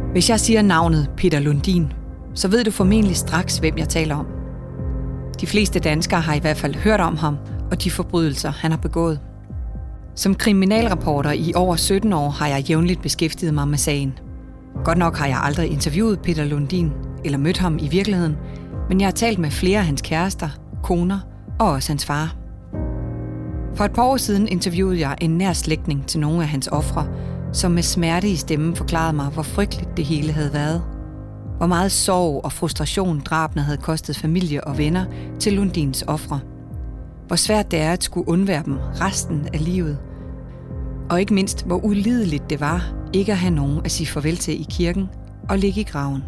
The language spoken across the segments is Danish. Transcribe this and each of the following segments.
Hvis jeg siger navnet Peter Lundin, så ved du formentlig straks, hvem jeg taler om. De fleste danskere har i hvert fald hørt om ham og de forbrydelser, han har begået. Som kriminalreporter i over 17 år har jeg jævnligt beskæftiget mig med sagen. Godt nok har jeg aldrig interviewet Peter Lundin eller mødt ham i virkeligheden, men jeg har talt med flere af hans kærester, koner og også hans far. For et par år siden interviewede jeg en nær slægtning til nogle af hans ofre, som med smerte i stemmen forklarede mig, hvor frygteligt det hele havde været. Hvor meget sorg og frustration drabene havde kostet familie og venner til Lundins ofre. Hvor svært det er at skulle undvære dem resten af livet. Og ikke mindst, hvor ulideligt det var ikke at have nogen at sige farvel til i kirken og ligge i graven.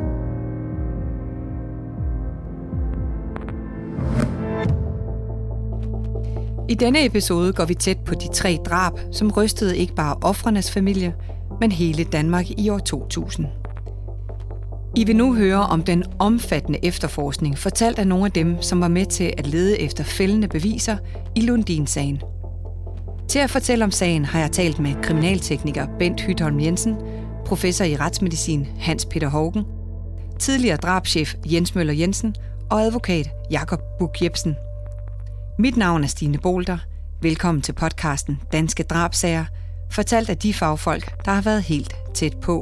I denne episode går vi tæt på de 3 drab, som rystede ikke bare ofrenes familie, men hele Danmark i år 2000. I vil nu høre om den omfattende efterforskning, fortalt af nogle af dem, som var med til at lede efter fældende beviser i Lundin-sagen. Til at fortælle om sagen har jeg talt med kriminaltekniker Bent Hytholm Jensen, professor i retsmedicin Hans Peter Haugen, tidligere drabschef Jens Møller Jensen og advokat Jakob Buch Jepsen. Mit navn er Stine Bolter. Velkommen til podcasten Danske Drabsager, fortalt af de fagfolk, der har været helt tæt på.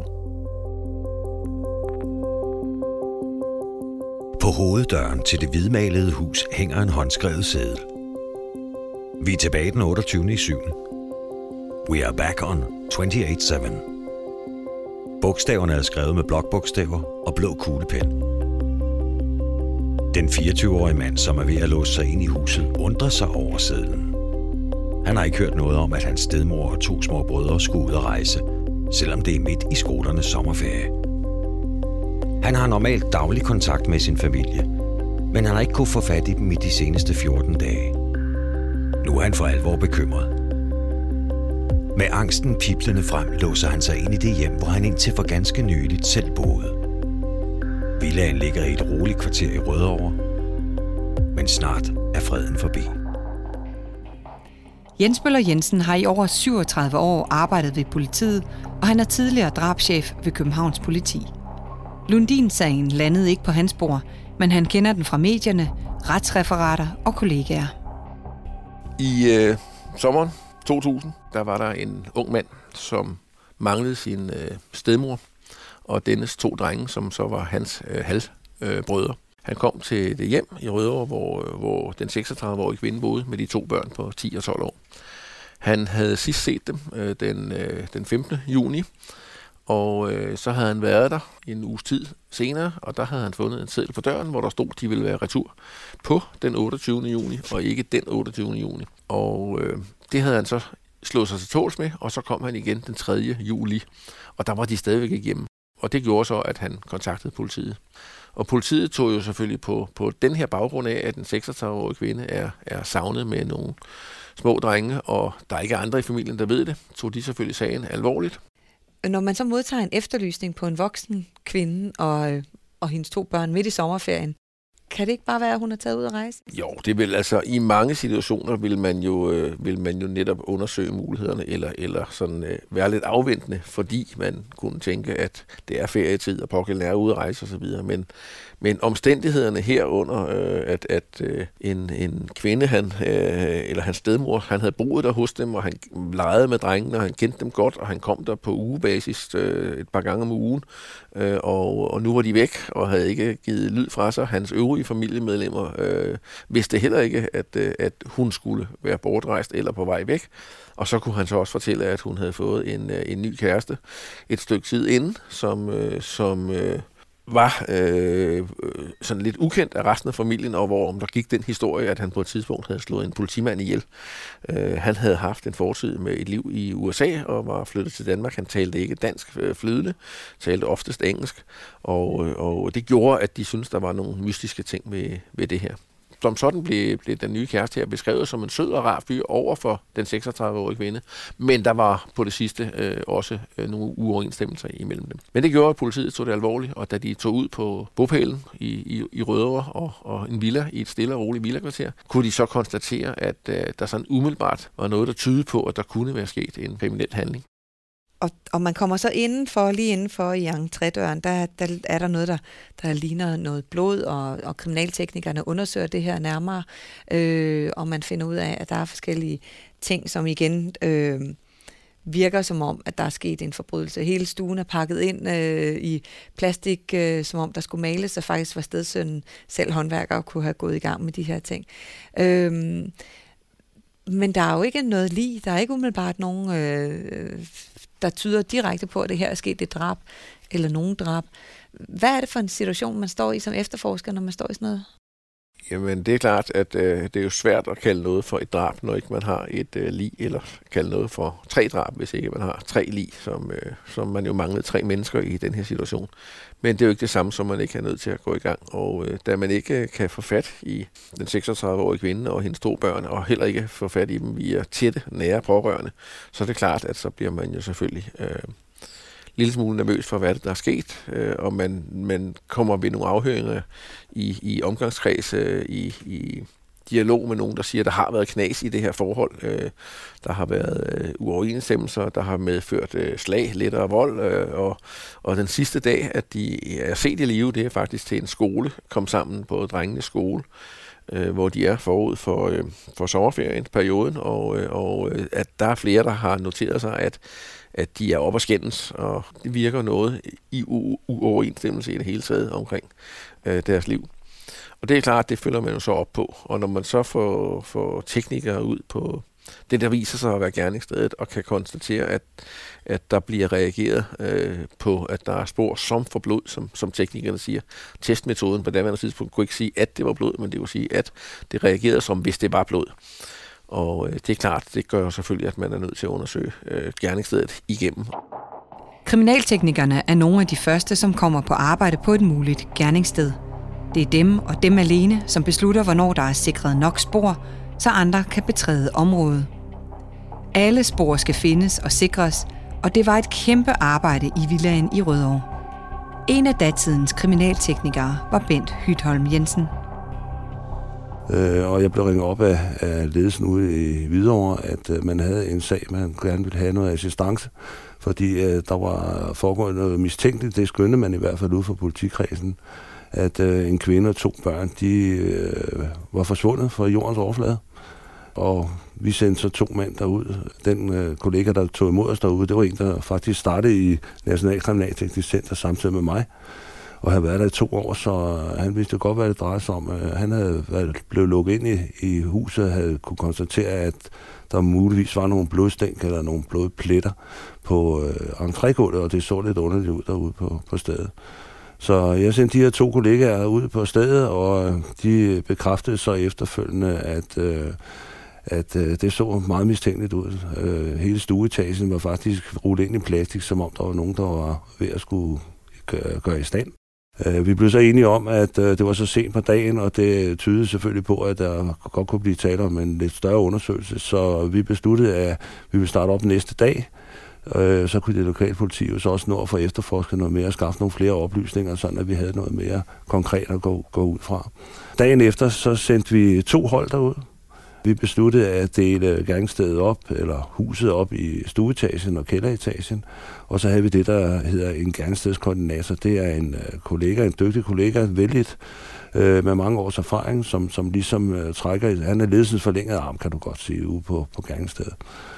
På hoveddøren til det hvidmalede hus hænger en håndskrevet seddel. Vi er tilbage den 28.7. We are back on 28/7. Bogstaverne er skrevet med blokbogstaver og blå kuglepen. Den 24-årige mand, som er ved at låse sig ind i huset, undrer sig over sedlen. Han har ikke hørt noget om, at hans stedmor og 2 små brødre skulle ud at rejse, selvom det er midt i skolernes sommerferie. Han har normalt daglig kontakt med sin familie, men han har ikke kunnet få fat i dem i de seneste 14 dage. Nu er han for alvor bekymret. Med angsten piblende frem låser han sig ind i det hjem, hvor han indtil for ganske nyligt selv boede. Villaen ligger i et roligt kvarter i Rødovre, men snart er freden forbi. Jens Møller Jensen har i over 37 år arbejdet ved politiet, og han er tidligere drabschef ved Københavns Politi. Lundin-sagen landede ikke på hans bord, men han kender den fra medierne, retsreferater og kollegaer. I sommeren 2000, der var der en ung mand, som manglede sin stedmor, og dennes 2 drenge, som så var hans halvbrødre. Han kom til det hjem i Rødovre, hvor den 36-årige kvinde boede med de 2 børn på 10 og 12 år. Han havde sidst set dem den 15. juni, og så havde han været der en uges tid senere, og der havde han fundet en seddel på døren, hvor der stod, at de ville være retur på den 28. juni, og ikke den 28. juni. Og det havde han så slået sig til tåls med, og så kom han igen den 3. juli, og der var de stadigvæk ikke hjemme. Og det gjorde så, at han kontaktede politiet. Og politiet tog jo selvfølgelig på den her baggrund af, at den 36-årige kvinde er savnet med nogle små drenge, og der er ikke andre i familien, der ved det, tog de selvfølgelig sagen alvorligt. Når man så modtager en efterlysning på en voksen kvinde og hendes 2 børn midt i sommerferien, kan det ikke bare være, at hun er taget ud at rejse? Jo, det vil altså i mange situationer vil man jo netop undersøge mulighederne eller sådan være lidt afventende, fordi man kunne tænke, at det er ferietid og pågældende er ude at rejse osv. Men omstændighederne herunder, at en kvinde, eller hans stedmor, han havde boet der hos dem, og han legede med drengene, og han kendte dem godt, og han kom der på ugebasis et par gange om ugen, og nu var de væk, og havde ikke givet lyd fra sig. Hans øvrige familiemedlemmer vidste heller ikke, at hun skulle være bortrejst eller på vej væk. Og så kunne han så også fortælle, at hun havde fået en ny kæreste et stykke tid inden, som var sådan lidt ukendt af resten af familien, og hvor der gik den historie, at han på et tidspunkt havde slået en politimand ihjel. Han havde haft en fortid med et liv i USA og var flyttet til Danmark. Han talte ikke dansk flydende, talte oftest engelsk, og det gjorde, at de syntes, der var nogle mystiske ting ved det her. Som sådan blev den nye kæreste her beskrevet som en sød og rar fyr over for den 36-årige kvinde. Men der var på det sidste også nogle uoverensstemmelser imellem dem. Men det gjorde, at politiet tog det alvorligt, og da de tog ud på bopælen i Rødovre og en villa i et stille og roligt villakvarter, kunne de så konstatere, at der sådan umiddelbart var noget, der tydede på, at der kunne være sket en kriminel handling. Og man kommer så lige indenfor i entrédøren, der er der noget, der ligner noget blod, og kriminalteknikerne undersøger det her nærmere, og man finder ud af, at der er forskellige ting, som igen virker som om, at der er sket en forbrydelse. Hele stuen er pakket ind i plastik, som om der skulle males, og faktisk var stedsønnen selv håndværker og kunne have gået i gang med de her ting. Men der er jo ikke noget lig. Der er ikke umiddelbart nogen, der tyder direkte på, at det her er sket et drab, eller nogen drab. Hvad er det for en situation, man står i som efterforsker, når man står i sådan noget? Jamen, det er klart, at det er jo svært at kalde noget for et drab, når ikke man har et lig, eller kalde noget for 3 drab, hvis ikke man har 3 lig, som man jo manglede 3 mennesker i den her situation. Men det er jo ikke det samme, som man ikke er nødt til at gå i gang. Og da man ikke kan få fat i den 36-årige kvinde og hendes 2 børn, og heller ikke få fat i dem via tætte, nære pårørende, så er det klart, at så bliver man jo selvfølgelig lille smule nervøs for, hvad der er sket, og man kommer ved nogle afhøringer i omgangskreds, i dialog med nogen, der siger, at der har været knas i det her forhold. Der har været uoverensstemmelser, der har medført slag, lettere vold, og den sidste dag, at de er set i live, det er faktisk til en skole, kom sammen på drengenes skole, hvor de er forud for sommerferien, perioden, og at der er flere, der har noteret sig, at de er oppe og skændes, og det virker noget i uoverensstemmelse i det hele taget omkring deres liv. Og det er klart, det følger man jo så op på. Og når man så får teknikere ud på det, der viser sig at være gerningsstedet, og kan konstatere, at der bliver reageret på, at der er spor som for blod, som teknikerne siger. Testmetoden på daværende tidspunkt kunne ikke sige, at det var blod, men det vil sige, at det reagerede som, hvis det var blod. Og det er klart, det gør jo selvfølgelig, at man er nødt til at undersøge gerningsstedet igennem. Kriminalteknikerne er nogle af de første, som kommer på arbejde på et muligt gerningssted. Det er dem og dem alene, som beslutter, hvornår der er sikret nok spor, så andre kan betræde området. Alle spor skal findes og sikres, og det var et kæmpe arbejde i villaen i Rødovre. En af datidens kriminalteknikere var Bent Hytholm Jensen. Og jeg blev ringet op af ledelsen ude i Hvidovre, at man havde en sag, man gerne ville have noget assistance, fordi der var foregået noget mistænkeligt. Det skønte man i hvert fald ude for politikredsen, at en kvinde og 2 børn, de var forsvundet fra jordens overflade. Og vi sendte så 2 mænd derud. Den kollega, der tog imod os derude, det var en, der faktisk startede i National Kriminalteknisk Center samtidig med mig, og havde været der i 2 år, så han vidste godt, hvad det drejede sig om. Han havde blevet lukket ind i huset og havde kunne konstatere, at der muligvis var nogle blodstænk eller nogle blodpletter på entrégulvet, og det så lidt underligt ud derude på stedet. Så jeg sendte de her 2 kollegaer ud på stedet, og de bekræftede så efterfølgende, at det så meget mistænkeligt ud. Hele stueetagen var faktisk rullet ind i plastik, som om der var nogen, der var ved at skulle gøre i stand. Vi blev så enige om, at det var så sent på dagen, og det tydede selvfølgelig på, at der godt kunne blive tale om en lidt større undersøgelse. Så vi besluttede, at vi ville starte op næste dag. Så kunne det lokale politi jo så også nå at få efterforsket noget mere og skaffe nogle flere oplysninger, sådan at vi havde noget mere konkret at gå ud fra. Dagen efter så sendte vi 2 hold derud. Vi besluttede at dele gerningsstedet op, eller huset op i stueetagen og kælderetagen, og så havde vi det, der hedder en gerningsstedskoordinator. Det er en kollega, en dygtig kollega, vældigt med mange års erfaring, som ligesom trækker, han er ledelsens forlængede arm, kan du godt sige, ude på gerningsstedet.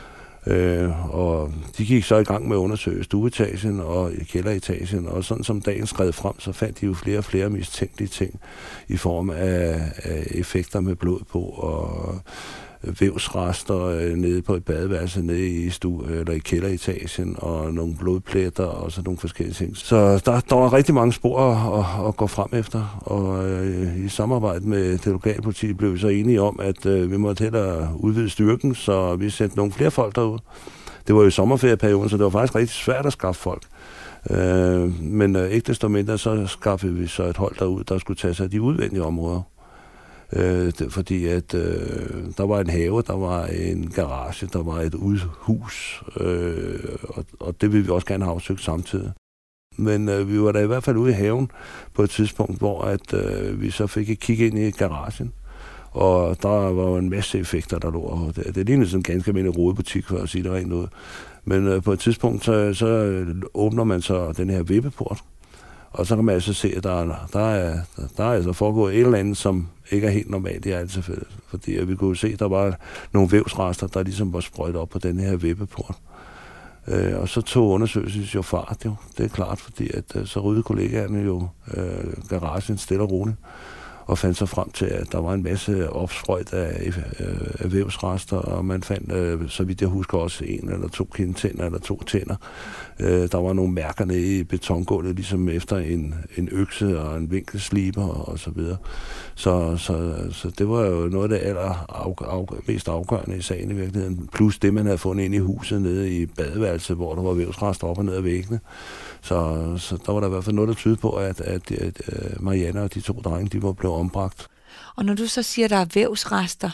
Og de gik så i gang med at undersøge stueetagen og kælderetagen, og sådan som dagen skred frem, så fandt de jo flere og flere mistænkelige ting i form af effekter med blod på og vævsrester nede på et badeværelse nede i eller i kælderetagen og nogle blodpletter og sådan nogle forskellige ting. Så der var rigtig mange spor at gå frem efter, og i samarbejde med det lokale politi blev vi så enige om, at vi måtte hellere udvide styrken, så vi sendte nogle flere folk derud. Det var jo sommerferieperioden, så det var faktisk rigtig svært at skaffe folk. Men ikke desto mindre så skaffede vi så et hold derud, der skulle tage sig af de udvendige områder. Fordi at der var en have, der var en garage, der var et udhus, og det ville vi også gerne have afsøgt samtidig. Men vi var da i hvert fald ude i haven på et tidspunkt, hvor at vi så fik et kig ind i garagen, Og der var jo en masse effekter, der lå. Og det lignede sådan en ganske almindelig rodebutik, for at sige det rent ud. Men på et tidspunkt, så åbner man så den her vippeport, og så kan man altså se, at der er altså foregået et eller andet, som ikke er helt normalt i alt tilfælde. Fordi vi kunne se, at der var nogle vævsrester, der ligesom var sprøjtet op på den her vippeport. Og så tog undersøgelsen jo fart, jo. Det er klart, fordi at så ryddede kollegaerne jo garagen stille og roligt, og fandt så frem til, at der var en masse opsprøjt af vævsrester, og man fandt, så vidt jeg husker, også 1 eller 2 kindtænder eller 2 tænder. Der var nogle mærker nede i betongulvet, ligesom efter en økse og en vinkelsliber og så videre. Så det var jo noget af det mest afgørende i sagen i virkeligheden. Plus det, man havde fundet inde i huset nede i badeværelset, hvor der var vævsrester op og ned ad væggene. Så der var der i hvert fald noget, der tyder på, at Marianne og de 2 drenge, de var blevet ombragt. Og når du så siger, at der er vævsrester,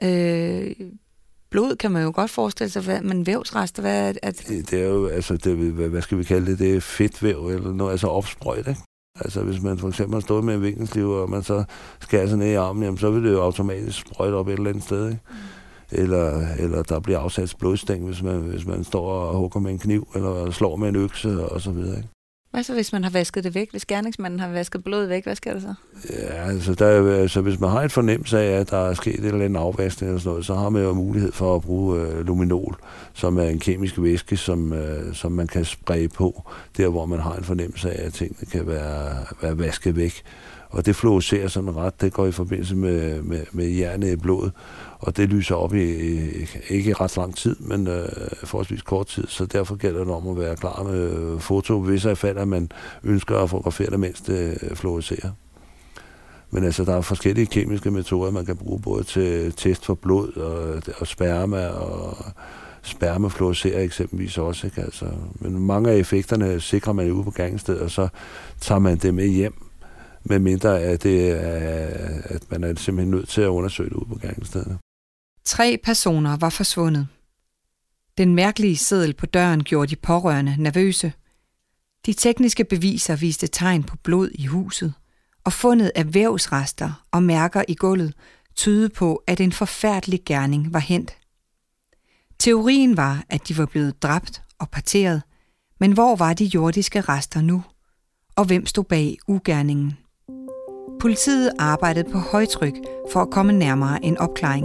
blod kan man jo godt forestille sig, men vævsrester, hvad er det? Det er jo, altså, hvad skal vi kalde det? Det er fedtvæv eller noget, altså opsprøjt, ikke? Altså hvis man for eksempel har stået med en vinkelsliv, og man så skærer sig ned i armen, jamen, så vil det jo automatisk sprøjte op et eller andet sted, ikke? Eller der bliver afsat blodstæng, hvis man står og hugger med en kniv, eller slår med en økse, og så videre, ikke? Hvad så, hvis man har vasket det væk? Hvis gerningsmanden har vasket blodet væk, hvad sker der så? Ja, altså hvis man har et fornemmelse af, at der er sket et eller andet afvaskning eller sådan noget, så har man jo mulighed for at bruge luminol, som er en kemisk væske, som man kan spraye på, der hvor man har en fornemmelse af, at tingene kan være vasket væk. Og det fluorescerer sådan ret, det går i forbindelse med jernet i blodet, og det lyser op i ikke ret lang tid, men forholdsvis kort tid, så derfor gælder det om at være klar med foto, hvis i fald, at man ønsker at fotografere det, mens det fluorescerer. Men altså, der er forskellige kemiske metoder, man kan bruge både til test for blod og sperma, og spermafluorescerer eksempelvis også, ikke? Altså, men mange af effekterne sikrer man ude på gerningsstedet, og så tager man det med hjem, med mindre at man er simpelthen nødt til at undersøge det ude på gerningsstedet. 3 personer var forsvundet. Den mærkelige seddel på døren gjorde de pårørende nervøse. De tekniske beviser viste tegn på blod i huset, og fundet af vævsrester og mærker i gulvet tydede på, at en forfærdelig gerning var hændt. Teorien var, at de var blevet dræbt og parteret, men hvor var de jordiske rester nu? Og hvem stod bag ugerningen? Politiet arbejdede på højtryk for at komme nærmere en opklaring.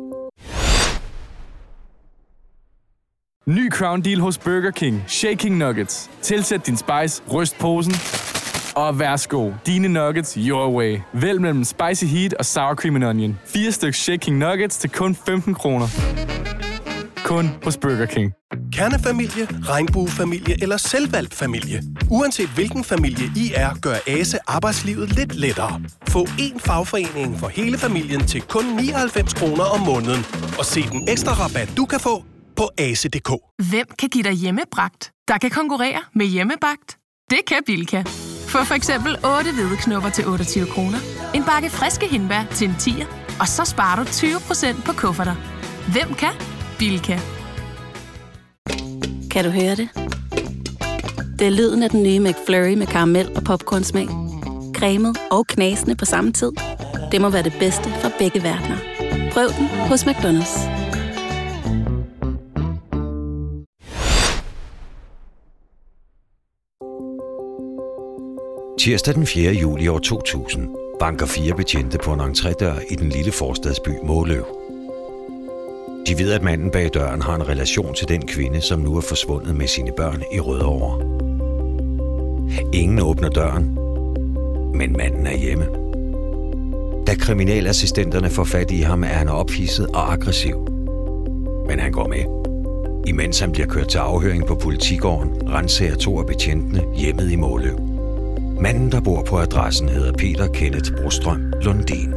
Ny Crown Deal hos Burger King. Shaking Nuggets. Tilsæt din spice, ryst posen, og værsgo. Dine nuggets your way. Vælg mellem Spicy Heat og Sour Cream and Onion. 4 stykker Shaking Nuggets til kun 15 kroner. Kun hos Burger King. Kernefamilie, regnbuefamilie eller selvvalgt familie. Uanset hvilken familie I er, gør ASE arbejdslivet lidt lettere. Få én fagforening for hele familien til kun 99 kroner om måneden. Og se den ekstra rabat, du kan få på ase.dk. Hvem kan give dig hjemmebragt, der kan konkurrere med hjemmebagt? Det kan Bilka. Få for eksempel 8 hvedeknupper til 28 kroner, en bakke friske hindbær til en 10'er, og så sparer du 20% på kufferter. Hvem kan? Bilka. Kan du høre det? Det er lyden af den nye McFlurry med karamel og popcornsmag. Cremet og knasende på samme tid. Det må være det bedste fra begge verdener. Prøv den hos McDonald's. Tirsdag den 4. juli år 2000 banker 4 betjente på en entrédør i den lille forstadsby Måløv. De ved, at manden bag døren har en relation til den kvinde, som nu er forsvundet med sine børn i Rødovre. Ingen åbner døren, men manden er hjemme. Da kriminalassistenterne får fat i ham, er han ophidset og aggressiv. Men han går med. Imens han bliver kørt til afhøring på politigården, ransager 2 af betjentene hjemmet i Måløv. Manden, der bor på adressen, hedder Peter Kenneth Brostrøm Lundin.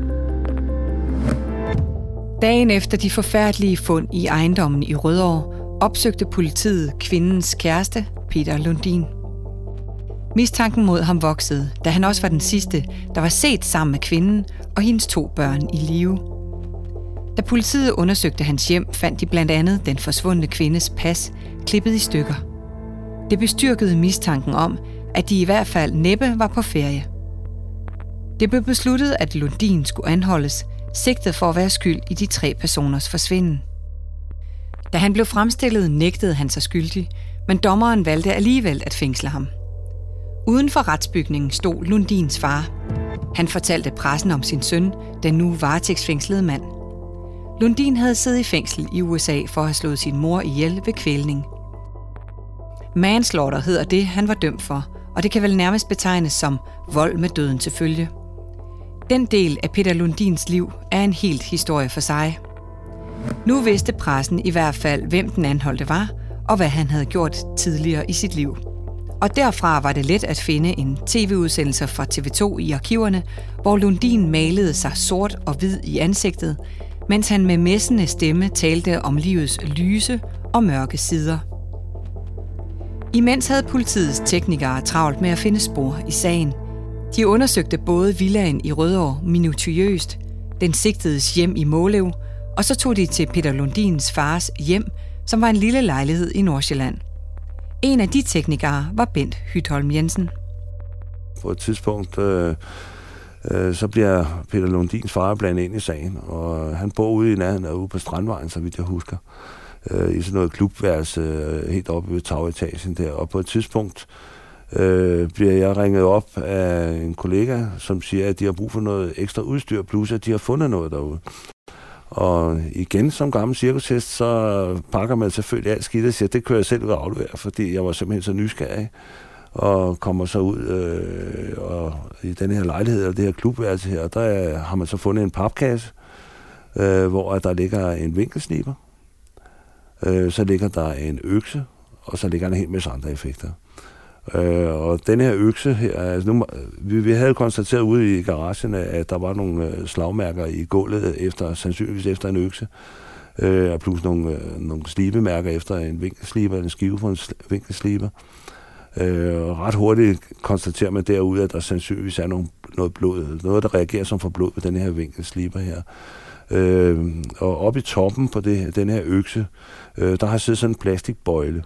Dagen efter de forfærdelige fund i ejendommen i Rødovre, opsøgte politiet kvindens kæreste, Peter Lundin. Mistanken mod ham voksede, da han også var den sidste, der var set sammen med kvinden og hendes 2 børn i live. Da politiet undersøgte hans hjem, fandt de blandt andet den forsvundne kvindes pas, klippet i stykker. Det bestyrkede mistanken om, at de i hvert fald næppe var på ferie. Det blev besluttet, at Lundin skulle anholdes, sigtet for at være skyld i de 3 personers forsvinden. Da han blev fremstillet, nægtede han sig skyldig, men dommeren valgte alligevel at fængsle ham. Uden for retsbygningen stod Lundins far. Han fortalte pressen om sin søn, den nu varetægtsfængslede mand. Lundin havde siddet i fængsel i USA for at have slået sin mor ihjel ved kvælning. Manslaughter hedder det, han var dømt for, og det kan vel nærmest betegnes som vold med døden til følge. Den del af Peter Lundins liv er en helt historie for sig. Nu vidste pressen i hvert fald, hvem den anholdte var, og hvad han havde gjort tidligere i sit liv. Og derfra var det let at finde en tv-udsendelse fra TV2 i arkiverne, hvor Lundin malede sig sort og hvid i ansigtet, mens han med messende stemme talte om livets lyse og mørke sider. Imens havde politiets teknikere travlt med at finde spor i sagen. De undersøgte både villaen i Rødovre minutiøst, den sigtedes hjem i Måløv, og så tog de til Peter Lundins fars hjem, som var en lille lejlighed i Nordsjælland. En af de teknikere var Bent Hytholm Jensen. På et tidspunkt så bliver Peter Lundins far blandet ind i sagen, og han bor ude i nærheden af ude på Strandvejen, så vidt jeg husker, i sådan noget klubværelse helt oppe ved tagetagen der. Og på et tidspunkt bliver jeg ringet op af en kollega, som siger, at de har brug for noget ekstra udstyr, plus at de har fundet noget derude. Og igen, som gammel cirkushest, så pakker man selvfølgelig alt skidt og siger, det kører jeg selv ud og aflevere, fordi jeg var simpelthen så nysgerrig. Og kommer så ud og i den her lejlighed, og det her klubværelse her, der har man så fundet en papkasse, hvor der ligger en vinkelsliber. Så ligger der en økse, og så ligger der en hel masse andre effekter. Og den her økse her, altså nu, vi havde konstateret ude i garagen, at der var nogle slagmærker i gulvet, sandsynligvis efter en økse, og plus nogle slibemærker efter en vinkelsliber, en skive for en vinkelsliber. Ret hurtigt konstaterer man derude, at der sandsynligvis er noget blod, noget der reagerer som for blod på den her vinkelsliber her. Og oppe i toppen på den her økse, der har siddet sådan en plastikbøjle.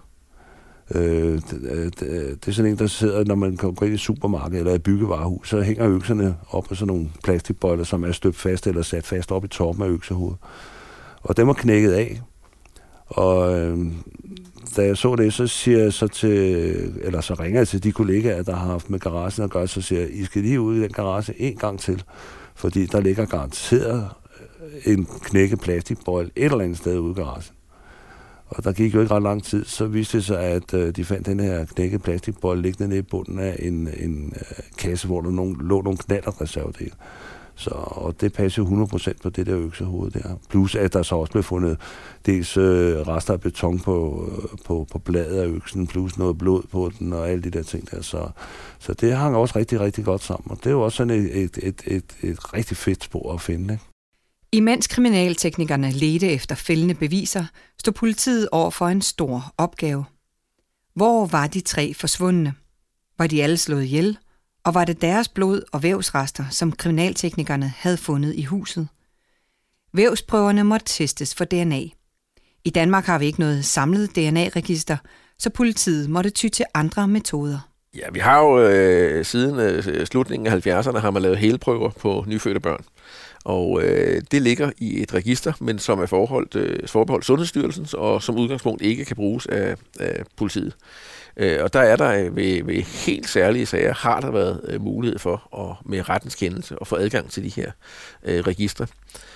Det er sådan en, der sidder, når man går ind i supermarked eller i byggevarehus, så hænger økserne op på sådan nogle plastikbøjler, som er støbt fast eller sat fast op i toppen af øksehovedet. Og dem var knækket af. Og da jeg så det, så siger jeg så ringer jeg til de kollegaer, der har haft med garagen at gøre, så siger jeg, I skal lige ud i den garage en gang til, fordi der ligger garanteret en knækket plastikbøjle et eller andet sted ude i garagen. Og der gik jo ikke ret lang tid, så viste det sig, at de fandt den her knækket plastikbøjle liggende nede i bunden af en kasse, hvor der lå nogle knallertreservedele. Og det passer 100% på det der øksehoved der. Plus at der så også blev fundet dels rester af beton på bladet af øksen, plus noget blod på den og alle de der ting der. Så det hang også rigtig, rigtig godt sammen. Og det er jo også sådan et rigtig fedt spor at finde, ikke? Imens kriminalteknikerne ledte efter fældende beviser, stod politiet over for en stor opgave. Hvor var de 3 forsvundne? Var de alle slået ihjel? Og var det deres blod og vævsrester, som kriminalteknikerne havde fundet i huset? Vævsprøverne måtte testes for DNA. I Danmark har vi ikke noget samlet DNA-register, så politiet måtte ty til andre metoder. Ja, vi har jo siden slutningen af 70'erne har man lavet helprøver på nyfødte børn. Og det ligger i et register, men som er forbeholdt Sundhedsstyrelsen, og som udgangspunkt ikke kan bruges af politiet. Og der er der ved helt særlige sager, har der været mulighed for med rettens kendelse at få adgang til de her registre.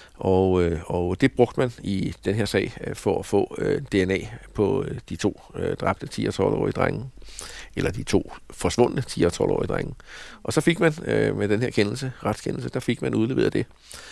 Og det brugte man i den her sag for at få DNA på de 2 dræbte 10- og 12-årige drenge, eller de 2 forsvundne 10- og 12-årige drenge. Og så fik man med den her retskendelse, der fik man udleveret det.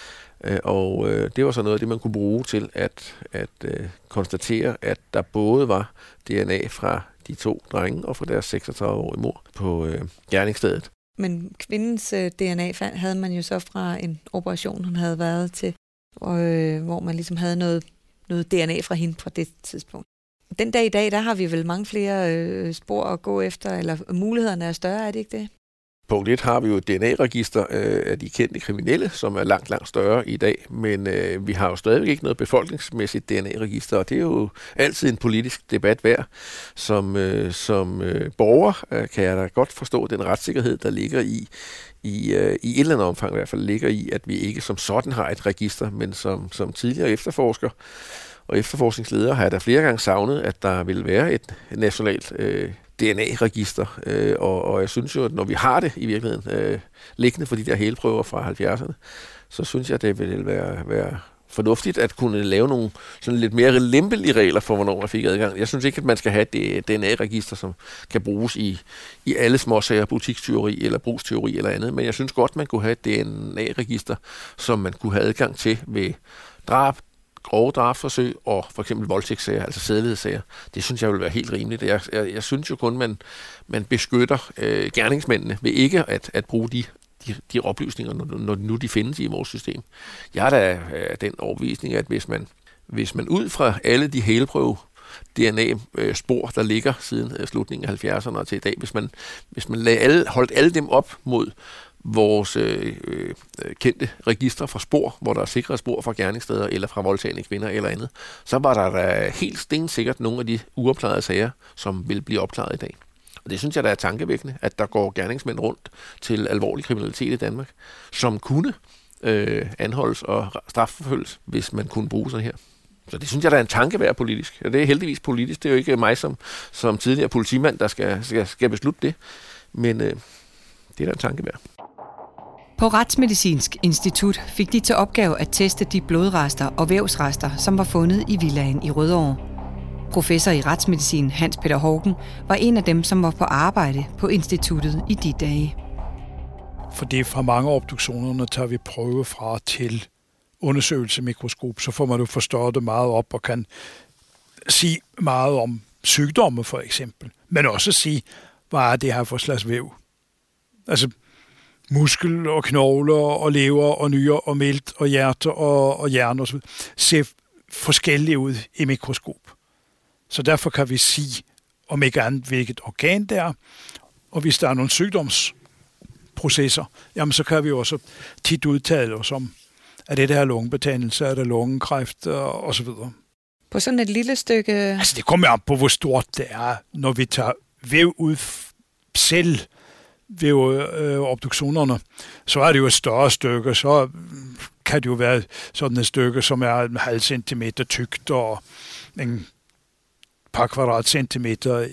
Og det var så noget af det, man kunne bruge til at konstatere, at der både var DNA fra de 2 drenge og fra deres 36-årige mor på gerningsstedet. Men kvindens DNA havde man jo så fra en operation, hun havde været til, hvor man ligesom havde noget DNA fra hende fra det tidspunkt. Den dag i dag, der har vi vel mange flere spor at gå efter, eller mulighederne er større, er det ikke det? Punkt 1 har vi jo et DNA-register af de kendte kriminelle, som er langt, langt større i dag, men vi har jo stadigvæk ikke noget befolkningsmæssigt DNA-register, og det er jo altid en politisk debat værd. Som borger kan jeg da godt forstå den retssikkerhed, der ligger i et eller andet omfang i hvert fald ligger i, at vi ikke som sådan har et register, men som tidligere efterforsker og efterforskningsleder har jeg da flere gange savnet, at der vil være et nationalt DNA-register, og jeg synes jo, at når vi har det i virkeligheden liggende for de der hælprøver fra 70'erne, så synes jeg, at det vil være fornuftigt at kunne lave nogle sådan lidt mere lempelige regler for, hvornår man fik adgang. Jeg synes ikke, at man skal have et DNA-register, som kan bruges i alle småsager, butikstyveri eller brugstyveri eller andet, men jeg synes godt, man kunne have et DNA-register, som man kunne have adgang til ved drab, grove drabsforsøg og for eksempel voldtægtssager, altså sædelighedssager. Det synes jeg vil være helt rimeligt. Jeg synes jo kun, man beskytter gerningsmændene ved ikke at bruge de oplysninger, når nu de findes i vores system. Jeg er da den overbevisning, at hvis man ud fra alle de hælprøve DNA-spor, der ligger siden slutningen af 70'erne og til i dag, hvis man holdt alle dem op mod vores kendte registre fra spor, hvor der er sikre spor fra gerningssteder eller fra voldtagende kvinder eller andet, så var der da helt stensikkert nogle af de uopklarede sager, som vil blive opklaret i dag. Og det synes jeg, der er tankevækkende, at der går gerningsmænd rundt til alvorlig kriminalitet i Danmark, som kunne anholdes og strafforfølges, hvis man kunne bruge sådan her. Så det synes jeg, der er en tanke værd politisk. Og det er heldigvis politisk. Det er jo ikke mig som tidligere politimand, der skal beslutte det. Men det er da en tanke værd. På Retsmedicinsk Institut fik de til opgave at teste de blodrester og vævsrester, som var fundet i villaen i Rødovre. Professor i retsmedicin Hans Peter Haugen var en af dem, som var på arbejde på instituttet i de dage. Fordi fra mange obduktionerne tager vi prøve fra til undersøgelse mikroskop, så får man jo forstørret det meget op og kan sige meget om sygdomme for eksempel, men også sige, hvad er det her for slags væv? Altså muskel og knogler og lever og nyrer og milt og hjerte og hjerne og så videre, ser forskellige ud i mikroskop. Så derfor kan vi sige, om ikke andet, hvilket organ det er, og hvis der er nogle sygdomsprocesser, jamen så kan vi også tit udtale os om, er det der lungebetændelse, er det lungekræft og så videre. På sådan et lille stykke... Altså det kommer an på, hvor stort det er, når vi tager væv ud selv ved obduktionerne, så er det jo et større stykke, så kan det jo være sådan et stykke, som er en halv centimeter tykt og en par kvadratcentimeter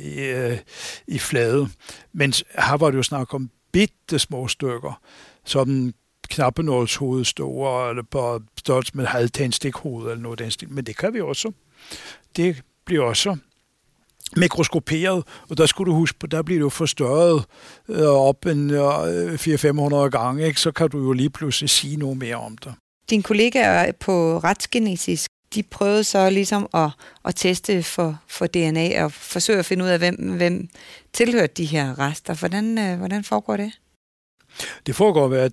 i flade. Men her var det jo snak om bitte små stykker, sådan knappenålshoved store, eller på størrelse med halvtændstikhoved eller noget den stil. Men det kan vi også. Det bliver også mikroskoperet, og der skulle du huske på, der bliver det jo forstørret op en 400-500 gange, ikke? Så kan du jo lige pludselig sige noget mere om det. Dine kollegaer på Retsgenetisk, de prøvede så ligesom at teste for DNA og forsøge at finde ud af, hvem tilhørte de her rester. Hvordan foregår det? Det foregår ved,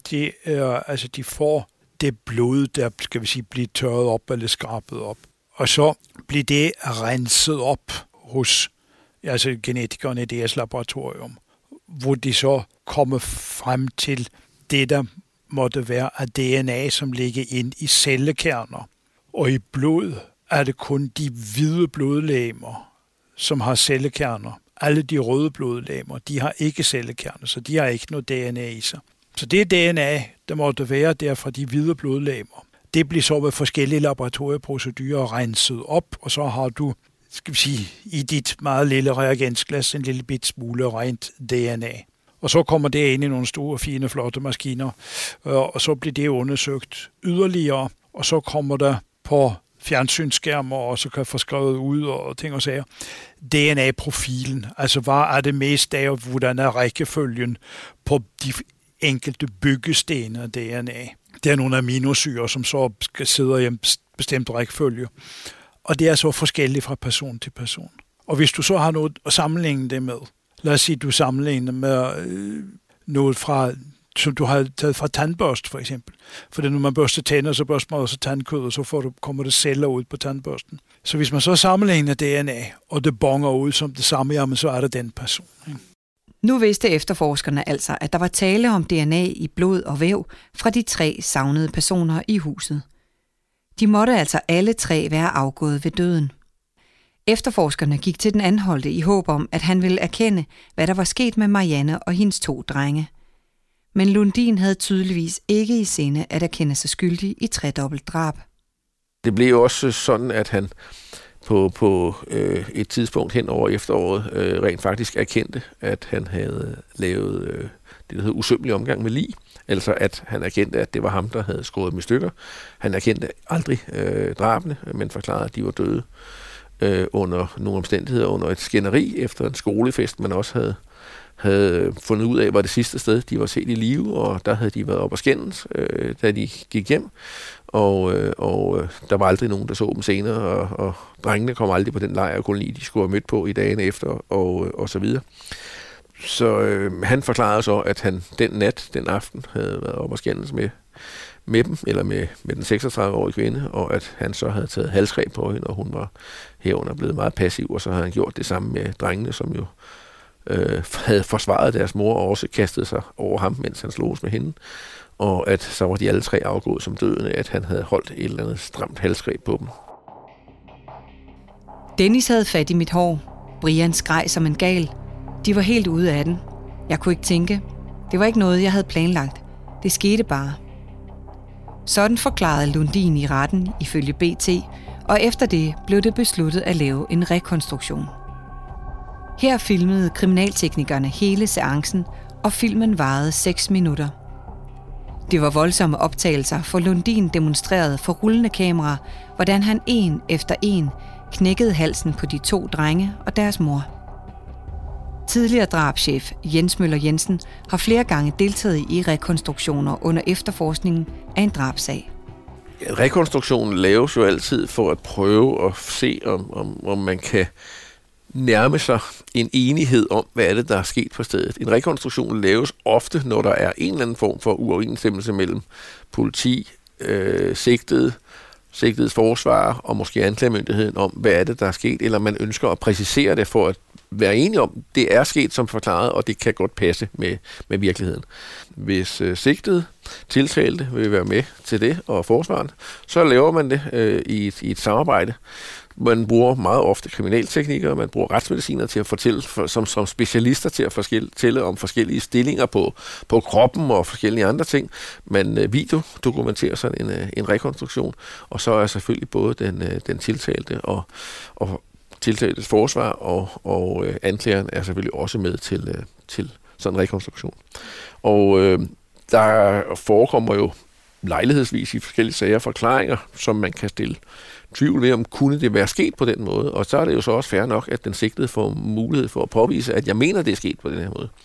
at de får det blod, der skal vi sige, bliver tørret op eller skrabet op. Og så bliver det renset op hos genetikerne i deres laboratorium, hvor de så kommer frem til det, der måtte være af DNA, som ligger ind i cellekerner. Og i blod er det kun de hvide blodlegemer, som har cellekerner. Alle de røde blodlegemer, de har ikke cellekerner, så de har ikke noget DNA i sig. Så det DNA, der måtte være der fra de hvide blodlegemer, det bliver så med forskellige laboratorieprocedurer renset op, og så har du, skal vi sige, i dit meget lille reagensglas en lille bit smule rent DNA. Og så kommer det ind i nogle store, fine, flotte maskiner, og så bliver det undersøgt yderligere, og så kommer der på fjernsynsskærmer, og så kan få skrevet ud og ting og sager. DNA-profilen, altså hvad er det mest af, hvordan er rækkefølgen på de enkelte byggesten af DNA. Det er nogle aminosyrer, som så skal sidde i en bestemt rækkefølge. Og det er så forskelligt fra person til person. Og hvis du så har noget at sammenligne det med, lad os sige, du sammenligner med noget fra, som du har taget fra tandbørst for eksempel. For når man børster tænder, så børster man også tandkød, og så kommer det celler ud på tandbørsten. Så hvis man så sammenligner DNA, og det bonger ud som det samme, jamen så er det den person. Ikke? Nu vidste efterforskerne altså, at der var tale om DNA i blod og væv fra de 3 savnede personer i huset. De måtte altså alle 3 være afgået ved døden. Efterforskerne gik til den anholdte i håb om, at han ville erkende, hvad der var sket med Marianne og hendes 2 drenge. Men Lundin havde tydeligvis ikke i sinde at erkende sig skyldig i 3-dobbelt drab. Det blev jo også sådan, at han på et tidspunkt hen over efteråret rent faktisk erkendte, at han havde lavet det, der hedder usømmelig omgang med lig. Altså at han erkendte, at det var ham, der havde skåret dem i stykker. Han erkendte aldrig drabene, men forklarede, at de var døde under nogle omstændigheder, under et skænderi efter en skolefest, man også havde fundet ud af, var det sidste sted, de var set i live, og der havde de været op og skændes, da de gik hjem. Og der var aldrig nogen, der så dem senere, og drengene kom aldrig på den lejrkoloni, de skulle have mødt på i dagene efter, og så videre. Så han forklarede så, at han den aften, havde været op og skændes med dem, eller med den 36-årige kvinde, og at han så havde taget halsgreb på hende, og hun var herunder blevet meget passiv, og så havde han gjort det samme med drengene, som jo havde forsvaret deres mor, og også kastet sig over ham, mens han sloges med hende, og at så var de alle 3 afgået som døende, at han havde holdt et eller andet stramt halsgreb på dem. Dennis havde fat i mit hår. Brian skreg som en gal. De var helt ude af den. Jeg kunne ikke tænke. Det var ikke noget, jeg havde planlagt. Det skete bare. Sådan forklarede Lundin i retten ifølge BT, og efter det blev det besluttet at lave en rekonstruktion. Her filmede kriminalteknikerne hele seancen, og filmen varede 6 minutter. Det var voldsomme optagelser, for Lundin demonstrerede for rullende kamera, hvordan han en efter en knækkede halsen på de 2 drenge og deres mor. Tidligere drabschef Jens Møller Jensen har flere gange deltaget i rekonstruktioner under efterforskningen af en drabsag. Ja, rekonstruktionen laves jo altid for at prøve at se, om man kan nærme sig en enighed om, hvad er det, der er sket på stedet. En rekonstruktion laves ofte, når der er en eller anden form for uoverensstemmelse mellem politi, sigtets forsvarer og måske anklagemyndigheden om, hvad er det, der er sket, eller man ønsker at præcisere det for at være enige om, det er sket som forklaret, og det kan godt passe med virkeligheden. Hvis sigtet tiltalte vil være med til det, og forsvaren, så laver man det i et samarbejde. Man bruger meget ofte kriminalteknikere, man bruger retsmediciner til at fortælle, som specialister til at fortælle om forskellige stillinger på kroppen og forskellige andre ting. Man videodokumenterer sådan en rekonstruktion, og så er selvfølgelig både den tiltalte og tiltaltes forsvar og anklageren er selvfølgelig også med til sådan en rekonstruktion. Og der forekommer jo lejlighedsvis i forskellige sager forklaringer, som man kan stille tvivl ved, om kunne det være sket på den måde. Og så er det jo så også fair nok, at den sigtede får mulighed for at påvise, at jeg mener, det er sket på den her måde.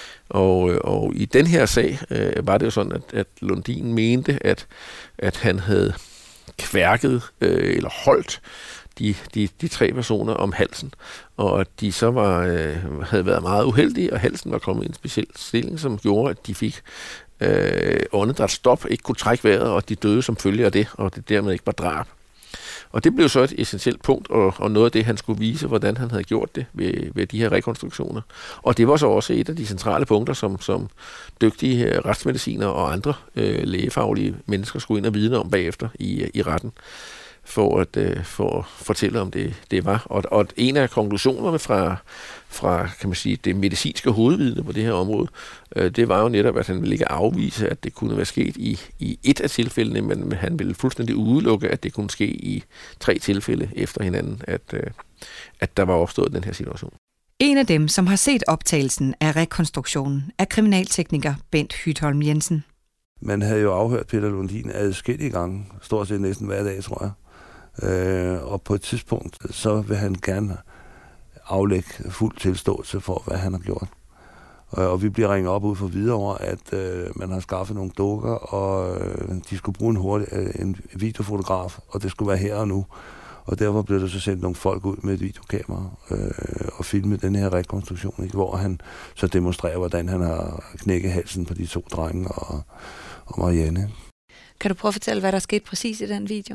Og i den her sag var det jo sådan, at Lundin mente, at han havde kværket eller holdt de 3 personer om halsen, og at de så havde været meget uheldige, og halsen var kommet i en speciel stilling, som gjorde, at de fik åndedrætsstop, ikke kunne trække vejret, og de døde som følge af det, og det dermed ikke var drab. Og det blev så et essentielt punkt, og noget af det, han skulle vise, hvordan han havde gjort det ved de her rekonstruktioner. Og det var så også et af de centrale punkter, som dygtige retsmediciner og andre lægefaglige mennesker skulle ind og vidne om bagefter i retten, for at fortælle, om det var. Og en af konklusionerne fra kan man sige, det medicinske hovedvidne på det her område, det var jo netop, at han ville ikke afvise, at det kunne være sket i et af tilfældene, men han ville fuldstændig udelukke, at det kunne ske i 3 tilfælde efter hinanden, at der var opstået den her situation. En af dem, som har set optagelsen af rekonstruktionen, er kriminaltekniker Bent Hytholm Jensen. Man havde jo afhørt Peter Lundin adskillige gange, stort set næsten hver dag, tror jeg. Og på et tidspunkt, så vil han gerne aflægge fuld tilståelse for, hvad han har gjort. Og vi bliver ringet op ud for Hvidovre, at man har skaffet nogle dukker, og de skulle bruge en videofotograf, og det skulle være her og nu. Og derfor blev der så sendt nogle folk ud med et videokamera og filme den her rekonstruktion, ikke? Hvor han så demonstrerer, hvordan han har knækket halsen på de 2 drenge og Marianne. Kan du prøve at fortælle, hvad der skete præcis i den video?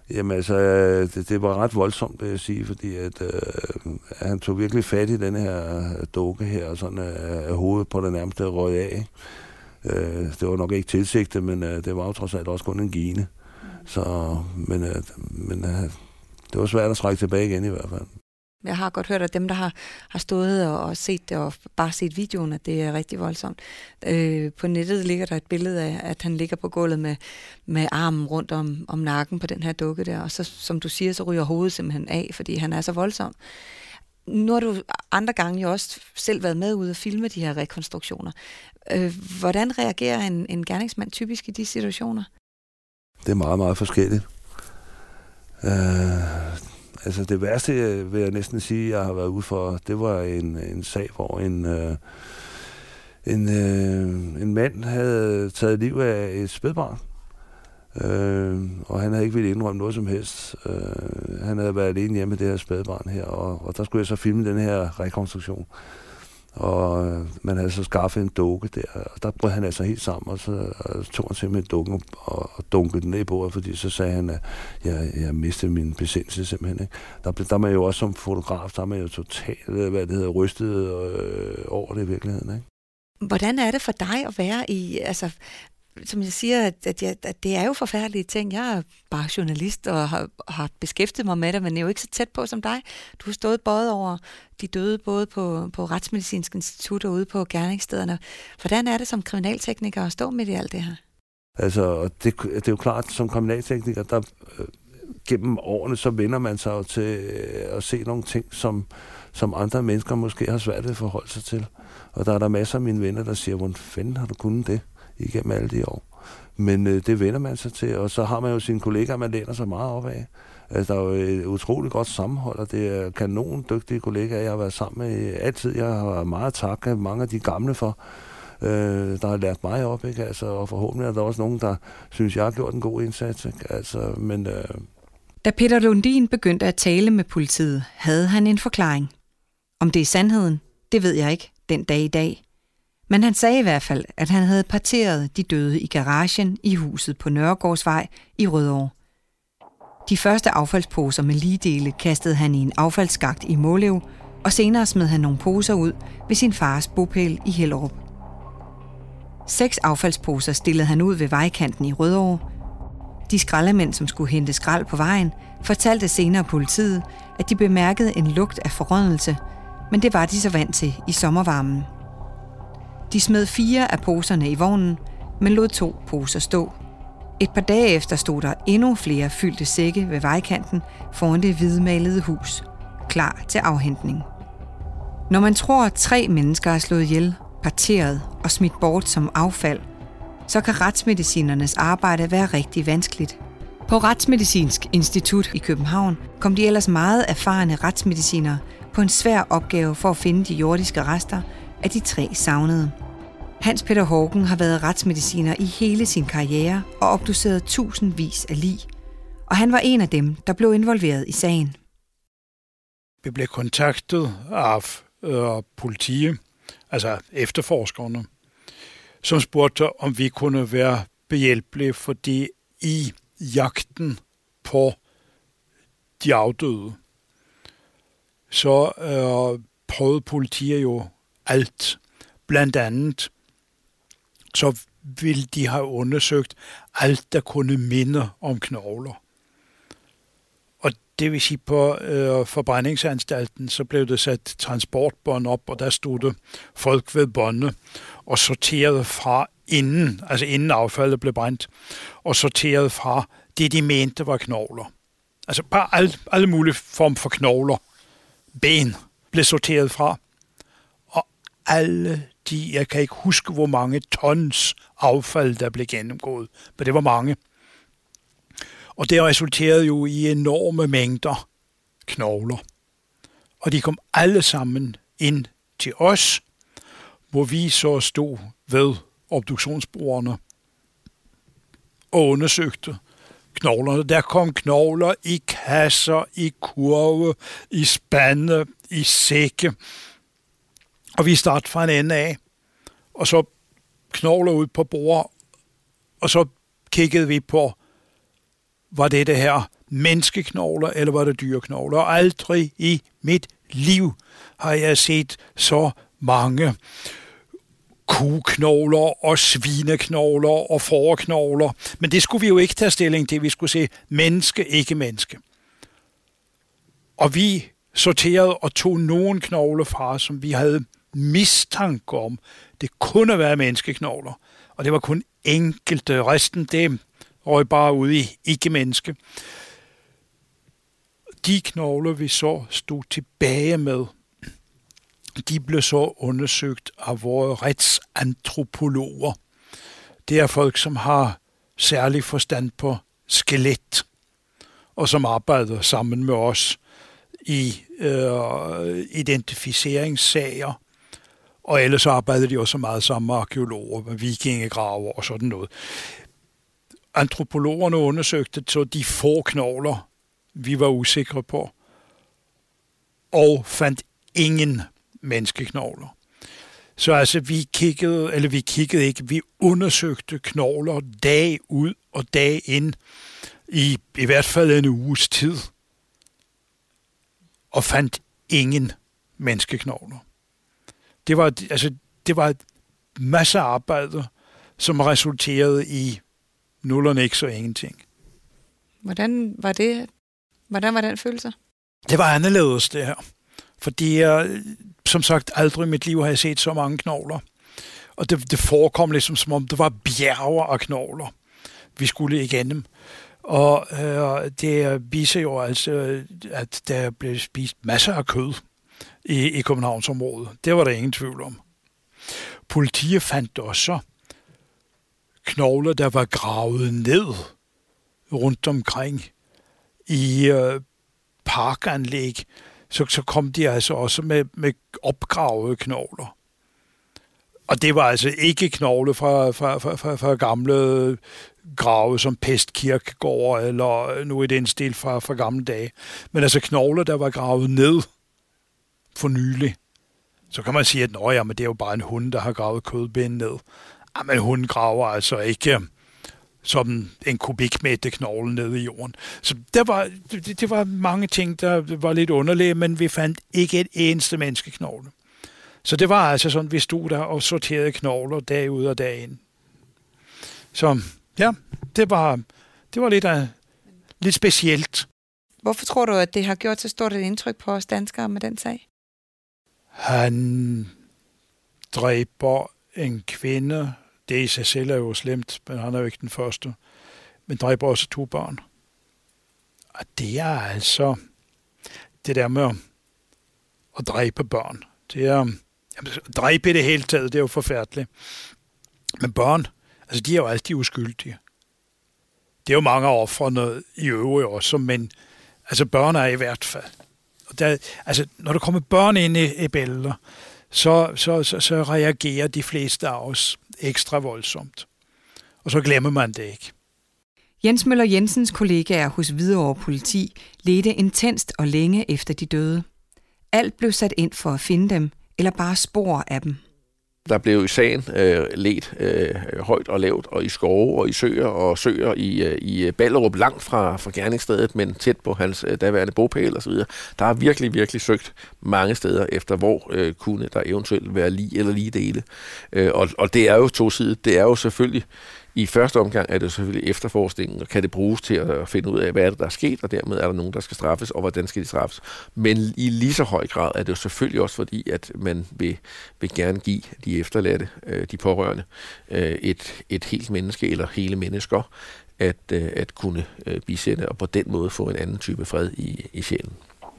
Jamen altså, det var ret voldsomt, vil jeg sige, fordi at han tog virkelig fat i den her dukke her, og sådan af hovedet på det nærmeste røg af. Det var nok ikke tilsigtet, men det var jo trods alt også kun en gine. Så, men det var svært at trække tilbage igen i hvert fald. Jeg har godt hørt, at dem, der har stået og set det, og bare set videoen, at det er rigtig voldsomt. På nettet ligger der et billede af, at han ligger på gulvet med armen rundt om nakken på den her dukke der, og så, som du siger, så ryger hovedet simpelthen af, fordi han er så voldsom. Nu har du andre gange jo også selv været med ude og filme de her rekonstruktioner. Hvordan reagerer en gerningsmand typisk i de situationer? Det er meget, meget forskelligt. Altså det værste, vil jeg næsten sige, jeg har været ude for, det var en sag, hvor en mand havde taget liv af et spædbarn. Og han havde ikke ville indrømme noget som helst. Han havde været alene hjemme med det her spædbarn her, og der skulle jeg så filme den her rekonstruktion. Og man havde så skaffet en dukke der, og der brød han altså helt sammen, og så tog han simpelthen dukken og dunkede den ned i bordet, fordi så sagde han, at jeg mistede min besindelse simpelthen. Ikke? Der er man jo også som fotograf, der er man jo totalt, rystet over det i virkeligheden. Ikke? Hvordan er det for dig at være i, altså, som jeg siger, at det er jo forfærdelige ting. Jeg er bare journalist og har beskæftiget mig med det, men jeg er jo ikke så tæt på som dig. Du har stået bøjet over de døde, både på Retsmedicinsk Institut og ude på gerningsstederne. Hvordan er det som kriminaltekniker at stå midt i alt det her? Altså, det er jo klart, som kriminaltekniker, der gennem årene, så vender man sig jo til at se nogle ting, som andre mennesker måske har svært ved at forholde sig til. Og der er der masser af mine venner, der siger, hvordan fanden har du kunnet det igennem alle de år? Men det vender man sig til, og så har man jo sine kollegaer, man læner sig meget op af. Altså, der er jo et utroligt godt sammenhold, og det er kanon dygtige kollegaer, jeg har været sammen med altid. Jeg har meget takket mange af de gamle for, der har lært mig op, ikke? Altså, og forhåbentlig er der også nogen, der synes, jeg har gjort en god indsats. Ikke? Altså, men, Da Peter Lundin begyndte at tale med politiet, havde han en forklaring. Om det er sandheden, det ved jeg ikke den dag i dag. Men han sagde i hvert fald, at han havde parteret de døde i garagen i huset på Nørregårdsvej i Rødovre. De første affaldsposer med ligedele kastede han i en affaldsskakt i Måløv, og senere smed han nogle poser ud ved sin fars bopæl i Hellerup. 6 affaldsposer stillede han ud ved vejkanten i Rødovre. De skraldemænd, som skulle hente skrald på vejen, fortalte senere politiet, at de bemærkede en lugt af forrådnelse, men det var de så vant til i sommervarmen. De smed 4 af poserne i vognen, men lod 2 poser stå. Et par dage efter stod der endnu flere fyldte sække ved vejkanten foran det hvidmalede hus, klar til afhentning. Når man tror, at 3 mennesker er slået ihjel, parteret og smidt bort som affald, så kan retsmedicinernes arbejde være rigtig vanskeligt. På Retsmedicinsk Institut i København kom de ellers meget erfarne retsmedicinere på en svær opgave for at finde de jordiske rester af de 3 savnede. Hans Peter Haugen har været retsmediciner i hele sin karriere og obduceret tusindvis af lig, og han var en af dem, der blev involveret i sagen. Vi blev kontaktet af politiet, altså efterforskerne, som spurgte, om vi kunne være behjælpelige, fordi i jagten på de afdøde, så prøvede politiet jo alt. Blandt andet så ville de have undersøgt alt, der kunne minde om knogler. Og det vil sige, på forbrændingsanstalten, så blev det sat transportbånd op, og der stod det folk ved båndet og sorterede fra inden affaldet blev brændt, og sorterede fra det, de mente var knogler. Altså bare alle mulige form for knogler. Ben blev sorteret fra. Og alle jeg kan ikke huske, hvor mange tons affald, der blev gennemgået, men det var mange. Og det resulterede jo i enorme mængder knogler. Og de kom alle sammen ind til os, hvor vi så stod ved obduktionsbordene og undersøgte knoglerne. Der kom knogler i kasser, i kurve, i spande, i sække. Og vi startede fra en ende af, og så knogler ud på bordet, og så kiggede vi på, var det her menneskeknogler, eller var det dyreknogler? Og aldrig i mit liv har jeg set så mange kugeknogler og svineknogler og fåreknogler. Men det skulle vi jo ikke tage stilling til. Vi skulle se menneske, ikke menneske. Og vi sorterede og tog nogle knogler fra, som vi havde mistanke om. Det kunne være menneskeknogler. Og det var kun enkelte. Resten, det røg bare ud i ikke-menneske. De knogler, vi så stod tilbage med, de blev så undersøgt af vores retsantropologer. Det er folk, som har særlig forstand på skelet, og som arbejder sammen med os i identificeringssager. Og ellers arbejder de også meget sammen med arkeologer, med vikingegraver og sådan noget. Antropologerne undersøgte så de få knogler, vi var usikre på, og fandt ingen menneskeknogler. Så altså, vi undersøgte knogler dag ud og dag ind, i hvert fald en uges tid, og fandt ingen menneskeknogler. Det var et masse arbejde, som resulterede i nul og niks og ingenting. Hvordan var det? Hvordan var den følelse? Det var anderledes, det her. Fordi jeg, som sagt, aldrig i mit liv har jeg set så mange knogler. Og det forekom ligesom, som om det var bjerger af knogler, vi skulle igennem. Og det viser jo altså, at der blev spist masser af kød i Københavnsområdet. Det var der ingen tvivl om. Politiet fandt også knogler, der var gravet ned rundt omkring i parkanlæg. Så kom de altså også med opgravede knogler. Og det var altså ikke knogler fra gamle grave som Pestkirkegård eller nu i den stil fra gamle dage. Men altså knogler, der var gravet ned for nylig. Så kan man sige, at men det er jo bare en hund, der har gravet kødben ned. Men hunden graver altså ikke som en kubikmeter knogle nede i jorden. Så det var mange ting, der var lidt underlige, men vi fandt ikke et eneste menneskeknogle. Så det var altså sådan, vi stod der og sorterede knogler dag ud og dag ind. Så ja, det var lidt specielt. Hvorfor tror du, at det har gjort så stort et indtryk på os danskere med den sag? Han dræber en kvinde. Det i sig selv er jo slemt, men han er jo ikke den første. Men dræber også 2 børn. Og det er altså det der med at dræbe børn. Det er dræbe i det hele taget, det er jo forfærdeligt. Men børn, altså de er jo altid uskyldige. Det er jo mange af ofrene i øvrigt også, men altså børn er i hvert fald. Og altså, når der kommer børn ind i billeder, så reagerer de fleste af os ekstra voldsomt. Og så glemmer man det ikke. Jens Møller Jensens kollegaer hos Hvidovre Politi ledte intenst og længe efter de døde. Alt blev sat ind for at finde dem, eller bare spor af dem. Der blev i sagen ledt højt og lavt, og i skove og i søer i Ballerup, langt fra gerningsstedet, men tæt på hans daværende bopæl osv. Der er virkelig, virkelig søgt mange steder efter, hvor kunne der eventuelt være lige eller lige dele. Og det er jo tosidigt. Det er jo selvfølgelig, i første omgang er det selvfølgelig efterforskningen, og kan det bruges til at finde ud af, hvad er det, der er sket, og dermed er der nogen, der skal straffes, og hvordan skal de straffes. Men i lige så høj grad er det jo selvfølgelig også fordi, at man vil gerne give de efterladte, de pårørende, et helt menneske eller hele mennesker, at kunne bisætte, og på den måde få en anden type fred i sjælen.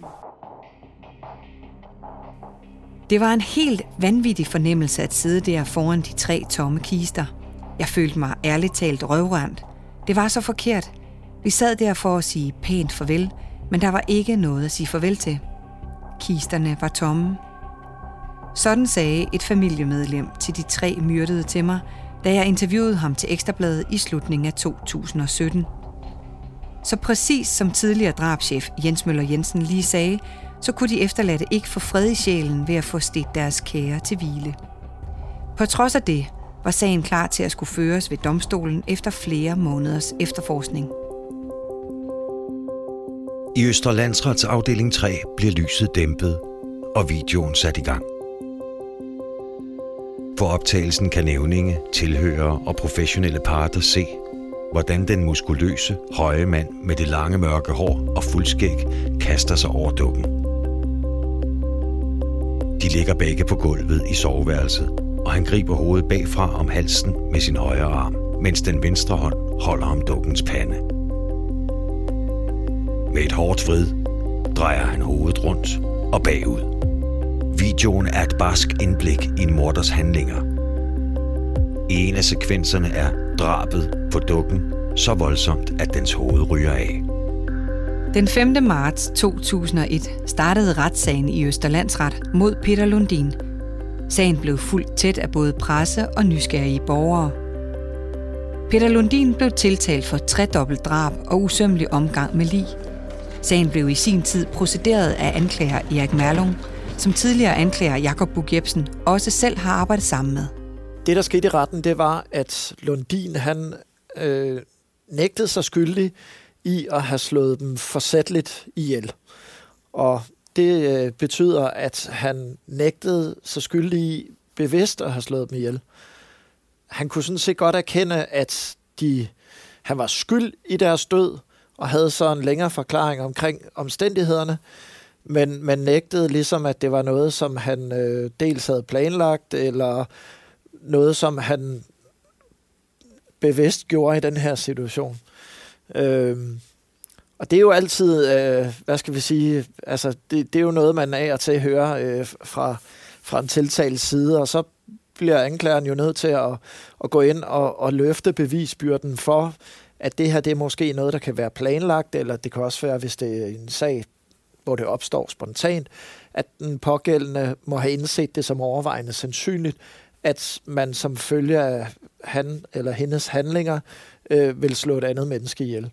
Det var en helt vanvittig fornemmelse at sidde der foran de 3 tomme kister. Jeg følte mig ærligt talt røvrendt. Det var så forkert. Vi sad der for at sige pænt farvel, men der var ikke noget at sige farvel til. Kisterne var tomme. Sådan sagde et familiemedlem til de 3 myrdede til mig, da jeg interviewede ham til Ekstra Bladet i slutningen af 2017. Så præcis som tidligere drabschef Jens Møller Jensen lige sagde, så kunne de efterladte ikke få fred i sjælen ved at få stedt deres kære til hvile. På trods af det var sagen klar til at skulle føres ved domstolen efter flere måneders efterforskning. I Østre Landsrets afdeling 3 bliver lyset dæmpet, og videoen sat i gang. For optagelsen kan nævninge, tilhørere og professionelle parter se, hvordan den muskuløse, høje mand med det lange mørke hår og fuldskæg kaster sig over dukken. De ligger begge på gulvet i soveværelset, og han griber hovedet bagfra om halsen med sin højre arm, mens den venstre hånd holder om dukkens pande. Med et hårdt vrid drejer han hovedet rundt og bagud. Videoen er et barsk indblik i en morders handlinger. I en af sekvenserne er drabet på dukken så voldsomt, at dens hoved ryger af. Den 5. marts 2001 startede retssagen i Østre Landsret mod Peter Lundin. Sagen blev fulgt tæt af både presse og nysgerrige borgere. Peter Lundin blev tiltalt for 3-dobbelt drab og usømmelig omgang med lig. Sagen blev i sin tid procederet af anklager Erik Merlung, som tidligere anklager Jakob Buch Jebsen også selv har arbejdet sammen med. Det, der skete i retten, det var, at Lundin han nægtede sig skyldig i at have slået dem forsætligt ihjel. Og det betyder, at han nægtede sig skyldig i bevidst at have slået dem ihjel. Han kunne sådan set godt erkende, at han var skyld i deres død, og havde så en længere forklaring omkring omstændighederne, men nægtede ligesom, at det var noget, som han dels havde planlagt, eller noget, som han bevidst gjorde i den her situation. Og det er jo altid, hvad skal vi sige, altså det er jo noget, man af og til hører fra en tiltalt side, og så bliver anklageren jo nødt til at gå ind og løfte bevisbyrden for, at det her det er måske noget, der kan være planlagt, eller det kan også være, hvis det er en sag, hvor det opstår spontant, at den pågældende må have indset det som overvejende sandsynligt, at man som følge af han eller hendes handlinger vil slå et andet menneske ihjel.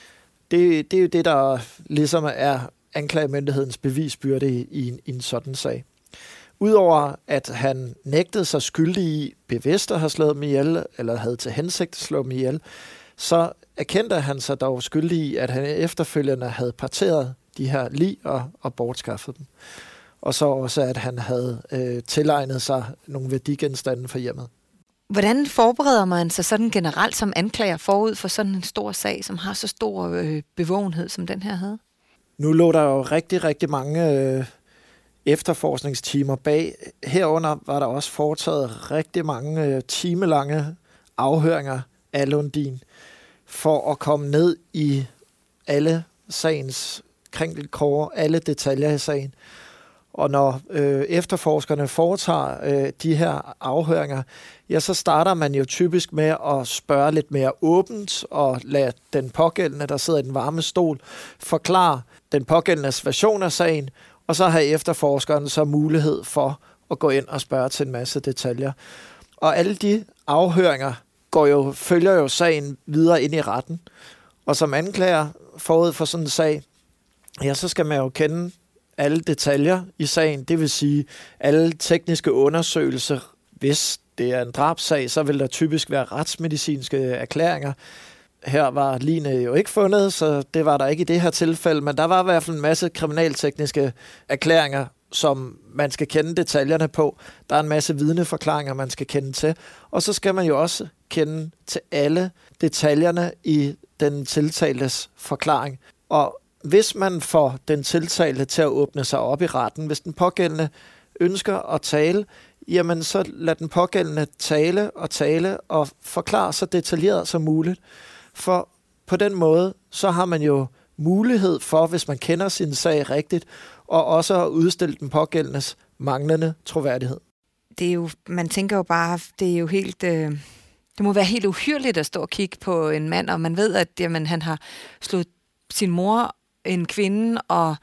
Det er jo det, der ligesom er anklagemyndighedens bevisbyrde i en sådan sag. Udover at han nægtede sig skyldig i bevidst at have slået dem ihjel, eller havde til hensigt at slå dem ihjel, så erkendte han sig dog skyldig i, at han efterfølgende havde parteret de her lig og bortskaffet dem. Og så også, at han havde tilegnet sig nogle værdigenstande for hjemmet. Hvordan forbereder man sig sådan generelt som anklager forud for sådan en stor sag, som har så stor bevågenhed, som den her havde? Nu lå der jo rigtig, rigtig mange efterforskningstimer bag. Herunder var der også foretaget rigtig mange timelange afhøringer af Lundin for at komme ned i alle sagens krinkelkår, alle detaljer i sagen. Og når efterforskerne foretager de her afhøringer, ja, så starter man jo typisk med at spørge lidt mere åbent og lade den pågældende, der sidder i den varme stol, forklare den pågældendes version af sagen, og så har efterforskeren så mulighed for at gå ind og spørge til en masse detaljer. Og alle de afhøringer følger jo sagen videre ind i retten. Og som anklager forud for sådan en sag, ja, så skal man jo kende alle detaljer i sagen, det vil sige alle tekniske undersøgelser. Hvis det er en drabssag, så vil der typisk være retsmedicinske erklæringer. Her var ligene jo ikke fundet, så det var der ikke i det her tilfælde, men der var i hvert fald en masse kriminaltekniske erklæringer, som man skal kende detaljerne på. Der er en masse vidneforklaringer, man skal kende til. Og så skal man jo også kende til alle detaljerne i den tiltaltes forklaring. Og hvis man får den tiltalte til at åbne sig op i retten, hvis den pågældende ønsker at tale, jamen så lad den pågældende tale og forklare så detaljeret som muligt. For på den måde, så har man jo mulighed for, hvis man kender sin sag rigtigt, og også at udstille den pågældendes manglende troværdighed. Det er jo, man tænker jo bare, det er jo helt, det må være helt uhyrligt at stå og kigge på en mand, og man ved, at jamen, han har slået sin mor, en kvinde